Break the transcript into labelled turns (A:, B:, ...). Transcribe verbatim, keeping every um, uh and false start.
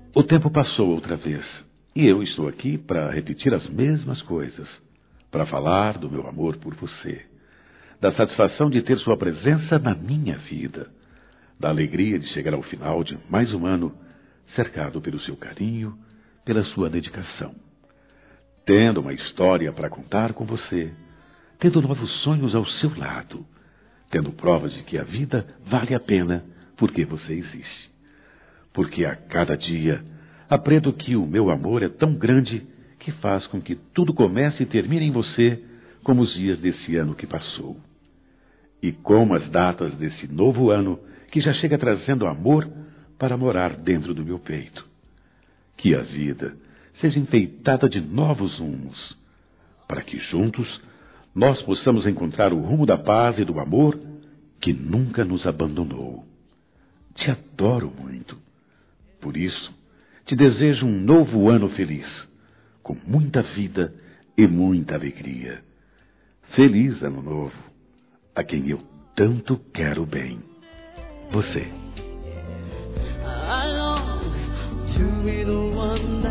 A: O tempo passou outra vez, e eu estou aqui para repetir as mesmas coisas, para falar do meu amor por você, da satisfação de ter sua presença na minha vida, da alegria de chegar ao final de mais um ano, cercado pelo seu carinho, pela sua dedicação, tendo uma história para contar com você, tendo novos sonhos ao seu lado, tendo provas de que a vida vale a pena porque você existe. Porque a cada dia aprendo que o meu amor é tão grande que faz com que tudo comece e termine em você como os dias desse ano que passou. E como as datas desse novo ano que já chega trazendo amor para morar dentro do meu peito. Que a vida seja enfeitada de novos rumos, para que juntos nós possamos encontrar o rumo da paz e do amor que nunca nos abandonou. Te adoro muito. Por isso, te desejo um novo ano feliz, com muita vida e muita alegria. Feliz Ano Novo, a quem eu tanto quero bem. Você.
B: I long to be the one that